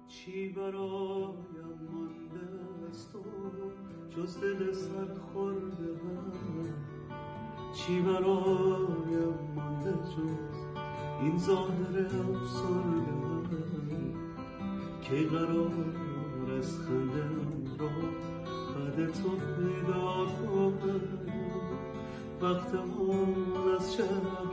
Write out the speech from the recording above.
چی برایم مانده از تو جز دل سرخورده هم؟ چی برایم مانده جز این ظاهر افسرده هم؟ کی قرار از خندم را بعد تو پیدا کنم؟ وقت آن از شب